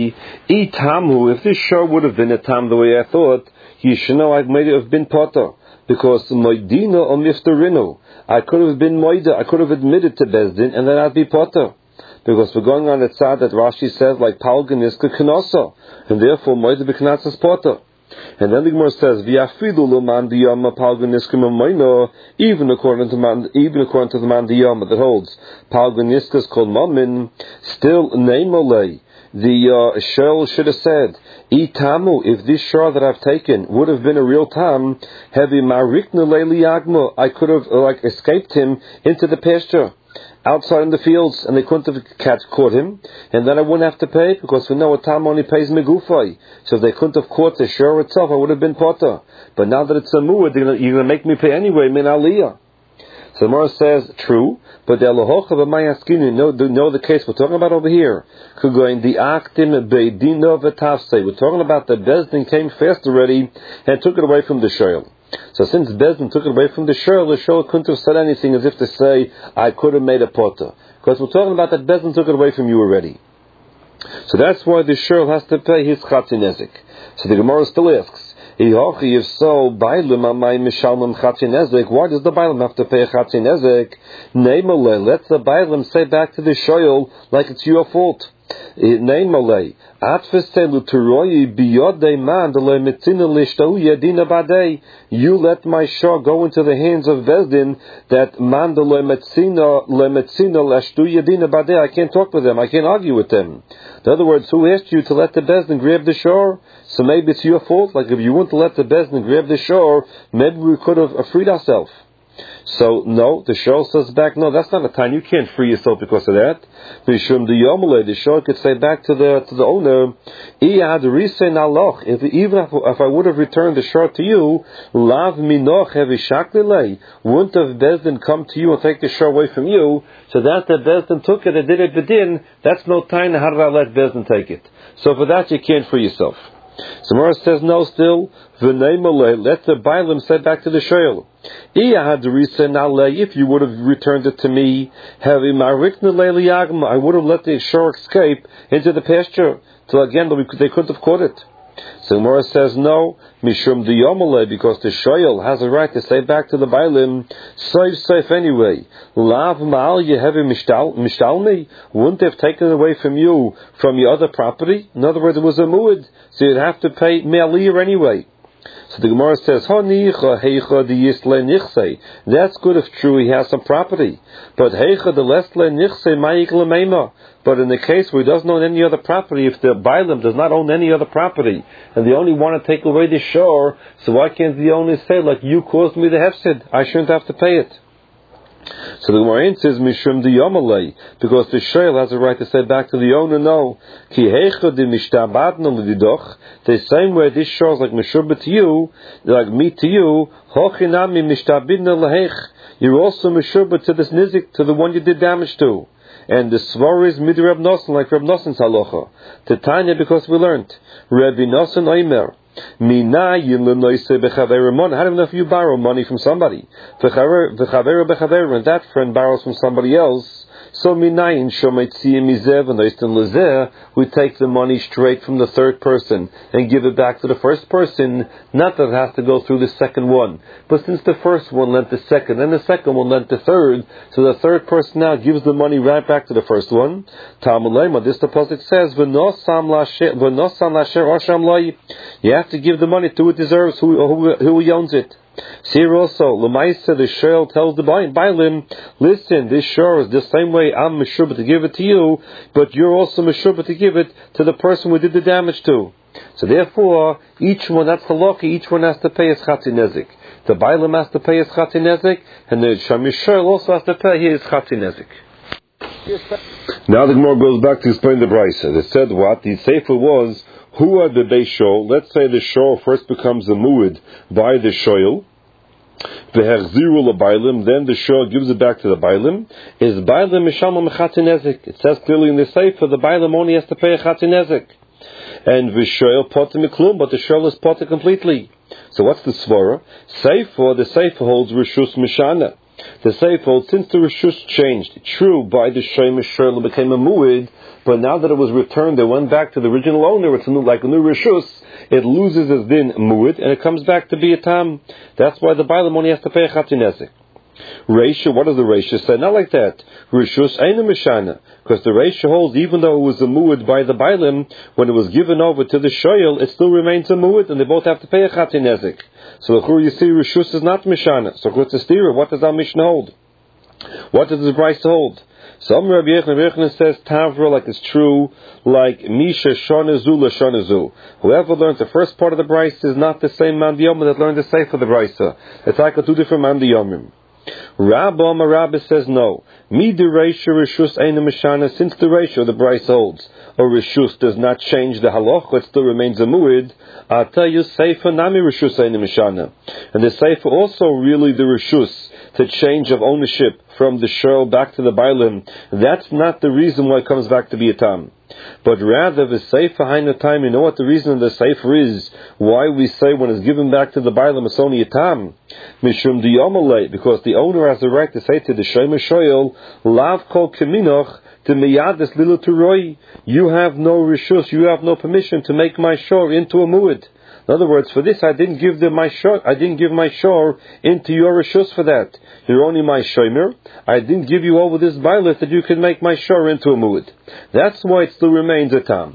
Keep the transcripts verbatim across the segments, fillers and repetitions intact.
Itamu, if this shor would have been a tam the way I thought, you should know I might have been potter. Because moidina or miftarinu, I could have been moida, I could have admitted to Bezdin, and then I'd be potter. Because we're going on the tzad that Rashi says, like palganiska kenosa, and therefore moida beknatzas potter. And then the Gemara says, "V'afidu lo man diyama palganiska mamoino." Even according to man, even according to the man diyama that holds palganiska is called mamin, still namelay. The uh, shell should have said, "Itamu." If this shor that I've taken would have been a real tam, heavy marikna leiliagma, I could have uh, like escaped him into the pasture, outside in the fields, and they couldn't have catch, caught him, and then I wouldn't have to pay, because we know a tam only pays megufay. So if they couldn't have caught the shor itself, I would have been potter. But now that it's a muad, you're going to make me pay anyway, min aliyah. So the Gemara says, true, but the Elohocha b'mayaskinu, know, know the case we're talking about over here. Kugoin the aktim beidino v'tafse. We're talking about the Bezdin came fast already and took it away from the shoyl. So since Bezdin took it away from the shoyl, the shoyl couldn't have said anything as if to say, I could have made a potter. Because we're talking about that Bezdin took it away from you already. So that's why the shoyl has to pay his chatzinezik. So the Gemara still asks, if so, why does the Bailam have to pay a Chatzinezek? Neimale, let the Bailam say back to the Shoyl like it's your fault. Neimale, you let my shor go into the hands of Bezdin that mandale metzina lemetzina lashtu yadina badei. I can't talk with them. I can't argue with them. In other words, who asked you to let the Bezdin grab the shor? So maybe it's your fault. Like if you wouldn't let the Bezdin grab the shor, maybe we could have freed ourselves. So no, the shor says back, no, that's not a time. You can't free yourself because of that. Mishum the yomale, the shor could say back to the to the owner, if even if, if I would have returned the shor to you, lav minoch hevishaklilei, wouldn't have Bezdin come to you and take the shor away from you. So that the Bezdin took it and did it bedin, that's no time. How did I let Bezdin take it? So for that you can't free yourself. So Mora says no still, v'neimale, let the Bailam say back to the shoyl. If you would have returned it to me, I would have let the shor escape into the pasture. Till again they couldn't have caught it. So Gemara says no, mishum diyomale, because the shoyl has a right to say back to the Bailim, safe, safe anyway. Lav ma'al yehevi mishtalmi, wouldn't have taken it away from you from your other property. In other words, it was a muad, so you'd have to pay me'aliyah anyway. So the Gemara says, that's good if true he has some property. But but in the case where he doesn't own any other property, if the Bailam does not own any other property, and they only want to take away the shor, so why can't the owner say, like, you caused me the hefsid, I shouldn't have to pay it? So the Gemara says, Mishum diyomalei, because the shoyl has a right to say back to the owner, no. Ki heicha di mishtabadna l'didoch, the same way this shor is like mishubah to you, like me to you, hochinami mishtabidna l'heich, you're also mishubah to this nizik, to the one you did damage to. And the svar is mid Reb Nosson, like Reb Nosson's halacha. Titania, because we learned, Rabbi Nosson Oimer, how do you know if you borrow money from somebody? And that friend borrows from somebody else. So we take the money straight from the third person and give it back to the first person. Not that it has to go through the second one. But since the first one lent the second, and the second one lent the third, so the third person now gives the money right back to the first one. This the pasuk says, you have to give the money to who it deserves, who, who, who owns it. See here also, Lemaisa, the shoyl tells the Bailim, listen, this shor is the same way I'm meshubah to give it to you, but you're also meshubah to give it to the person we did the damage to. So therefore, each one, that's the loki, each one has to pay his chatzinezik. The Bailim has to pay his chatzinezik, and the shoyl also has to pay his chatzinezik. Now the Gemara goes back to explain the brisa. They said what? The sefer was, who are the Beis Shol? Let's say the shor first becomes a muad by the shoyl. V'hechziru l'Bailim, then the shor gives it back to the Bailim. Is Bailim mishalma mechatzinezik? It says clearly in the sefer the Bailim only has to pay a chatzinezik. And v'shoyl potter miklum, but the shor is potter completely. So what's the svara? Sefer, the sefer holds rishus mishana. The Seif holds, since the Rishus changed, true, by the Shemesh Shirla became a Mu'id, but now that it was returned, they went back to the original owner, it's a new, like a new Rishus, it loses its din Mu'id, and it comes back to be a Tam. That's why the Bailam only has to pay a Chatinezek. Reisha, what does the Reisha say? Not like that. Rishus ain't a Mishana. Because the Reisha holds, even though it was a Mu'id by the Bailam, when it was given over to the Shoyel, it still remains a Mu'id, and they both have to pay a Chatinezek. So you see, Rishus is not Mishana. So what's the stira? What does our Mishnah hold? What does the Bryce hold? Some Rabbi Yochanan says Tavra, like it's true, like Misha Shonazu LaShonazu. Whoever learned the first part of the Bryce is not the same Mandiyom that learned the Sefer of the Bryce. It's like a two different Mandiyomim. Rabba Marabba says no. Mi de Reisha Rishus Eina Mishana, since the ratio the Bryce holds, or Rishus does not change the halacha, it still remains a mu'id. I'll tell you, Seifa Nami Rishus Eina Mishana. And the Seifa also really the Rishus, the change of ownership from the shirl back to the bailim. That's not the reason why it comes back to be a tam. But rather, the Seifa Haina time, you know what the reason of the Seifa is? Why we say when it's given back to the bailim it's only a tam? Mishum Diyomalei, because the owner has the right to say to the Shemesh Shoyel, Lav Kol Keminoch, to Miyadis Lilo Turoi, you have no rishus, you have no permission to make my shore into a mu'id. In other words, for this I didn't give them my shore, I didn't give my shore into your rishus for that. You're only my shomer. I didn't give you over this bailet that you can make my shore into a mu'id. That's why it still remains a tam.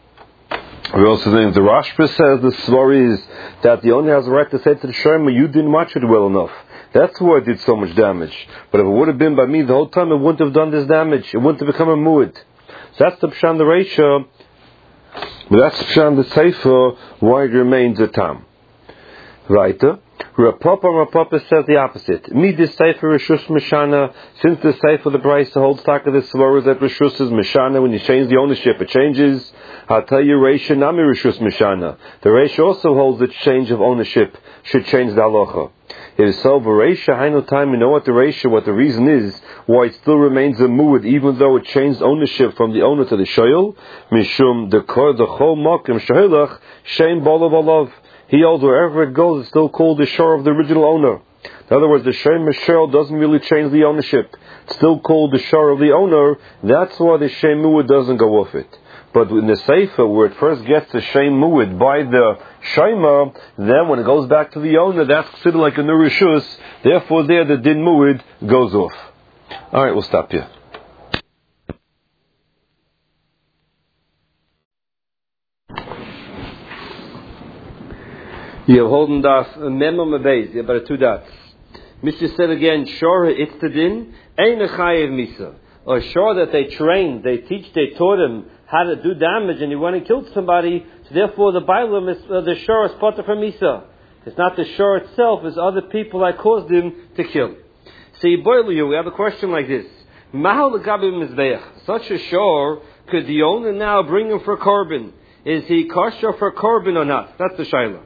We also think the Rashba says the story is that the owner has the right to say to the shomer, you didn't watch it well enough. That's why it did so much damage. But if it would have been by me the whole time, it wouldn't have done this damage. It wouldn't have become a mu'id. So that's the Pshan the Reisha. But that's the Pshan the Sefer, why it remains a tam. Right? Rapapa Rapapa says the opposite. Mi the Sefer Rishus Mishana, since the Sefer the Bryce holds stock of the Svaras that Rishus is Mishana, when you change the ownership, it changes. I'll tell you, Reisha Nami Rishus Mishana. The Reisha also holds that change of ownership should change the halacha. It is so, Reisha Hainu time, you know what the Reisha, what the reason is, why it still remains a mu'id, even though it changed ownership from the owner to the shoyel. Mishum, the kor, the chol mokim, shoylach, shein bolav olav. He holds wherever it goes, it's still called the shore of the original owner. In other words, the Shem Mishel doesn't really change the ownership. It's still called the shore of the owner. That's why the Shem Mu'id doesn't go off it. But in the Sefer, where it first gets the Shem Mu'id by the Shema, then when it goes back to the owner, that's considered like a Nurishus. Therefore, there the Din Mu'id goes off. Alright, we'll stop here. You have holding das memo mebez, you have about two dots. Mister said again, sure, it's the din, ain't a chayev misa. Or sure that they trained, they teach, they taught him how to do damage, and he went and killed somebody, so therefore the bailam is, uh, the shore is potter from misa. It's not the shore itself, it's other people that caused him to kill. So you boil you, we have a question like this. Mahal l'gabi mizbeach. Such a shore, could the owner now bring him for korban? Is he kosher for korban or not? That's the shayla.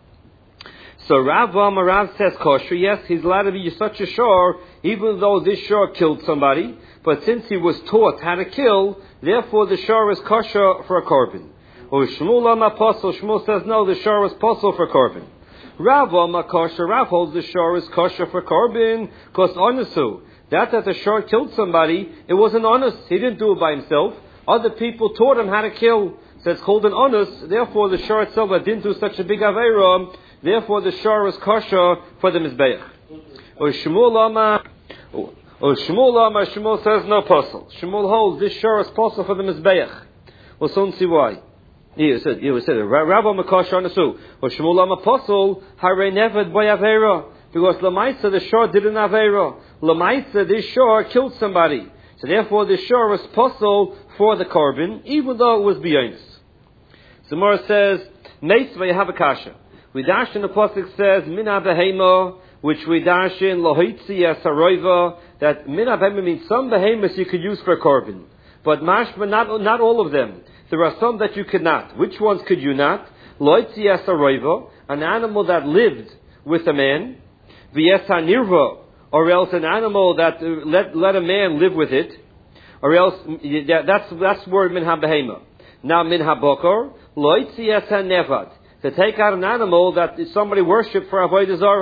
So Rav Amarav says kosher. Yes, he's allowed to be such a shore, even though this shore killed somebody. But since he was taught how to kill, therefore the shore is kosher for a korban. Or Shmuel Am Apostle, Shmuel says no, the shore is possible for korban. Rav Am kosher. Rav holds the shore is kosher for korban because onusu. That that the shore killed somebody, it wasn't honest. He didn't do it by himself. Other people taught him how to kill. So it's called an honest. Therefore, the shore itself didn't do such a big aveira. Therefore, the shore is kosher for the mizbeach. Or Shmuel Lama, or Shmuel Lama, Shmuel says no puzzle. Shmuel holds this shore is puzzle for the mizbeach. We'll soon see why. He said, he said, Rabbi Makosher Anasu, or Shmuel Lama puzzle, Hare Nevad by aveira, because Lamaisa the shore did an aveira. Lamaisa this shore killed somebody. So therefore, the shore is puzzle for the korban, even though it was beyond. Zamora says, Meis v'yahavakasha. We dash in the pasuk says mina behema, which we dash in lohitzi asaroiva. That mina behema means some behemoths you could use for a korban, but mashma not not all of them. There are some that you could not. Which ones could you not? Lohitzi asaroiva, an animal that lived with a man, v'yesanirva, or else an animal that uh, let let a man live with it, or else yeah, that's that's word minha behema. Now minha bokor loitzi asanevad. To take out an animal that somebody worshipped for Avodah Zarah.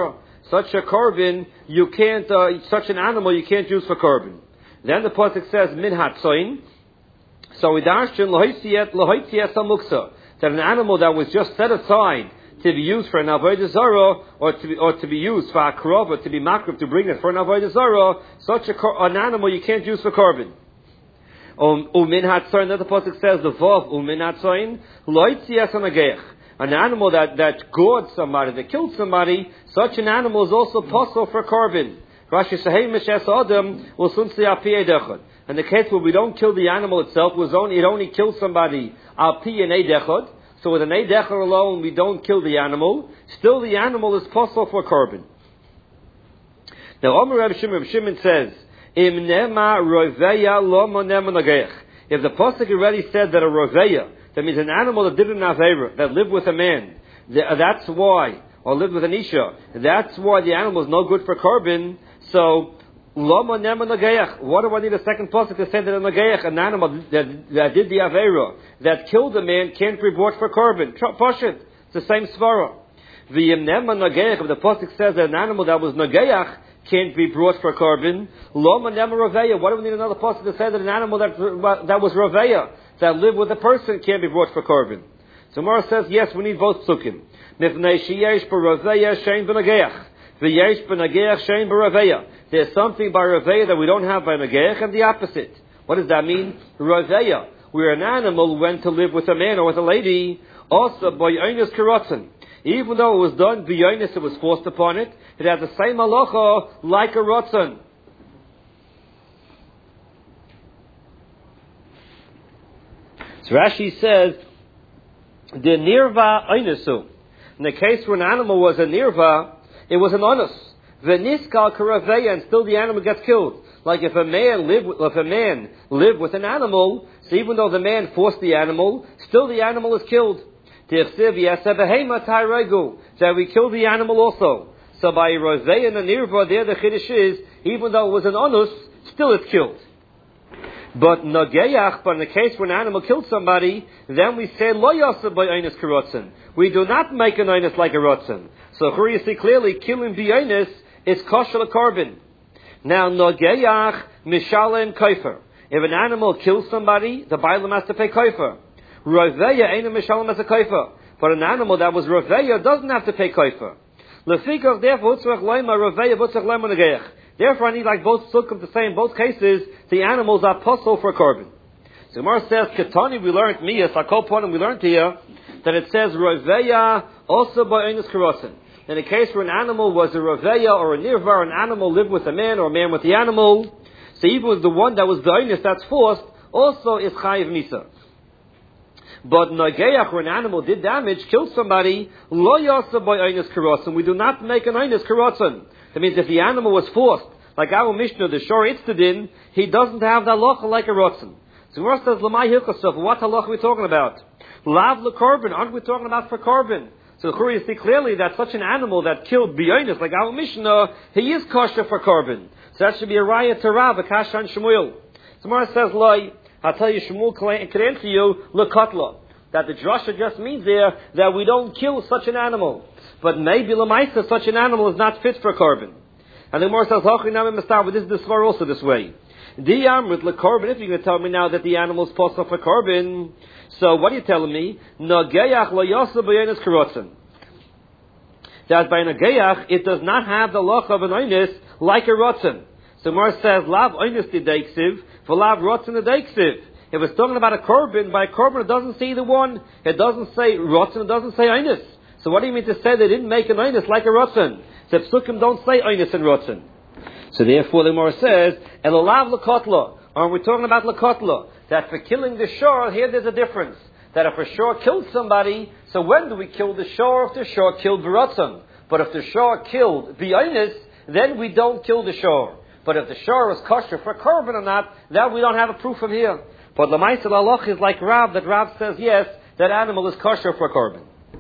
such a korban, you can't, uh, such an animal you can't use for korban. Then the pasuk says, min hatzoin. So we darshan lohoitziet lohoitziet samuksa, that an animal that was just set aside to be used for an avodah zarah, or to be, or to be used for a krova, to be makrov, to bring it for an avodah zarah, such a, an animal you can't use for korban. Um, umin hatzoin, that the pasuk says, the vav umin hatzoin lohoitziet samagech. An animal that, that gored somebody, that killed somebody, such an animal is also possible for korban. Rashi Sahei Meshes Adam will soon see al pi edechad. In the case where we don't kill the animal itself, it, was only, it only kills somebody al pi and edechad. So with an edechad alone, we don't kill the animal. Still, the animal is possible for korban. Now, Omer Reb Shimon, Reb Shimon says, Im nema roveya lo monem nagech. If the pasuk already said that a roveya, that means an animal that did an avera, that lived with a man, that's why, or lived with an isha, that's why the animal is no good for korban. So, lama nema nageach. What do I need a second pasuk to say that a nageach, an animal that, that did the avera, that killed a man, can't be brought for korban? Pashit. It's the same svara. V'yim nema nageach, if the pasuk says that an animal that was nageach can't be brought for korban, lama nema roveya. What do we need another pasuk to say that an animal that, that was roveya, that lived with a person, can't be brought for korban? So Mara says, yes, we need both psukim. Mifnei sheyesh b'roveya shein b'nageach. V'yesh b'nageach shein b'roveya. There's something by roveya that we don't have by nageach, and the opposite. What does that mean? Roveya, where an animal went to live with a man or with a lady, also by yonis karotzen. Even though it was done b'yonis, it was forced upon it, it has the same halacha like a rotzen. So Rashi says, the nirva oinasu. In the case where an animal was a nirva, it was an onus. V'niskal karaveya, and still the animal gets killed. Like if a man lived with, if a man lived with an animal, so even though the man forced the animal, still the animal is killed. That we kill the animal also. So by roveya and a nirva, there the chiddush is, even though it was an onus, still it's killed. But nageach, but in the case where an animal killed somebody, then we say lo yaseh by oinus karotzen. We do not make an oinus like a rotzen. So here you see clearly, killing b'yonis is kosher korban. Now nageach mishalem kaifer. If an animal kills somebody, the bailam has to pay kaifer. Roveya ain't a mishalem as a kaifer. But an animal that was roveya doesn't have to pay kaifer. Lefikach therefore utzrach loima roveya utzrach loima nageach. Therefore, I need like both sukkim to say in both cases, the animals are possible for korban. So Gemara says, Ketani, we learned, Miyas, Akol Ponim, we learned here, that it says, Roveya, also by Einus Karosin. In a case where an animal was a Roveya or a Nirvar, an animal lived with a man or a man with the animal, so even with the one that was the Einus that's forced, also is Chayiv Misa. But Nageach, where an animal did damage, killed somebody, Lo Yasa by Einus Karosin. We do not make an Einus Karosin. That means if the animal was forced, like our Mishnah, the Shor Itztadin, he doesn't have the halacha like a rotzen. So Gemara says, Lamai Hilchasov, what halacha are we talking about? Lav lekorban, aren't we talking about for korban? So here you see clearly that such an animal that killed b'yonis, like our Mishnah, he is kosher for korban. So that should be a raya to Rav, a kasha and Shmuel. So Gemara says, Loi, I'll tell you, Shmuel can answer you, lekatla. That the drasha just means there that we don't kill such an animal. But maybe Lamaisa, such an animal is not fit for korban. And the Gemara says, but this is the svar also this way. Diyam with lekorban, if you're going to tell me now that the animal is possible for korban, so what are you telling me? Nageach lo yasa b'yonis karotzen. That by nageach, it does not have the loch of an oinus like a rotzen. So Gemara says, lav oinus dideiksiv, v'lav rotzen dideiksiv. If it's talking about a korban, by a korban it doesn't say the one, it doesn't say rotzen, it doesn't say oinus. So what do you mean to say they didn't make an oinus like a rotzen? So psukim don't say oinus and rotzen. So therefore the Gemara says, elolav lekotla. Aren't we talking about lekotla? That for killing the shor, here there's a difference. That if a shor killed somebody, so when do we kill the shor? If the shor killed v'rotzen. But if the shor killed b'yonis, then we don't kill the shor. But if the shor is kosher for korban or not, that we don't have a proof of here. But l'maisel halach is like Rav, that Rav says yes, that animal is kosher for korban.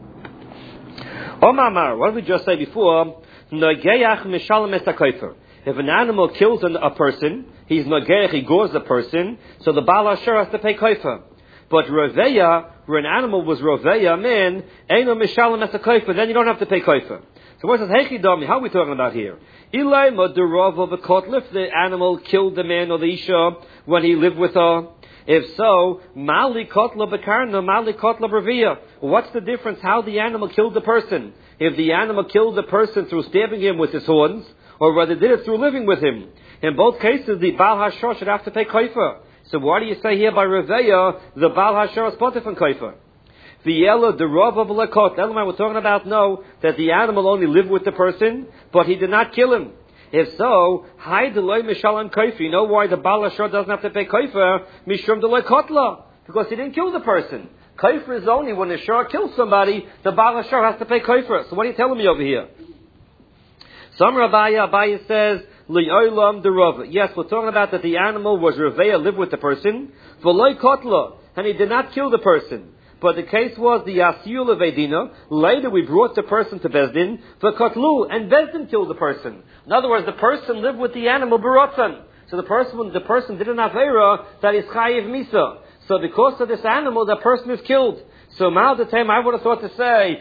Omamar, what did we just say before? Nageach mishalem es hakaifer. If an animal kills a person, he's nageach, he gores a person, so the Baal Asher has to pay kaifer. But roveya, where an animal was roveya, man, eino mishalem es hakaifer, then you don't have to pay kaifer. So The word says, Hechidami, how are we talking about here? Ilai Madarov of a kotl, if the animal killed the man or the Isha when he lived with her. If so, Mali Kotla Bakarna, Mali Kotla Bravia. What's the difference how the animal killed the person? If the animal killed the person through stabbing him with his horns, or whether did it through living with him. In both cases, the Baal Hashor should have to pay Kaifa. So why do you say here by Reveya, the Baal Hashor is potter from Kaifa? The yellow, the Rav of Lakot, Elamai, we're talking about, no, that the animal only lived with the person, but he did not kill him. If so, Hai Deloy Mishalam Kaifa. You know why the Baal Hashor doesn't have to pay Kaifa? Mishum Deloy Kotla. Because he didn't kill the person. Kaifa is only when the Shor kills somebody, the Baal Hashor has to pay Kaifa. So what are you telling me over here? Some Rabbiya, Abaya says, Li'olam de Rav. Yes, we're talking about that the animal was Reveya, lived with the person, V'loy Kotla, and he did not kill the person. But the case was the Yasiyul of Edina. Later we brought the person to Bezdin, for Kotlu, and Bezdin killed the person. In other words, the person lived with the animal, Barotan. So the person, the person did an Avera that is Chayiv Misa. So because of this animal, the person is killed. So Ma'al the time I would have thought to say,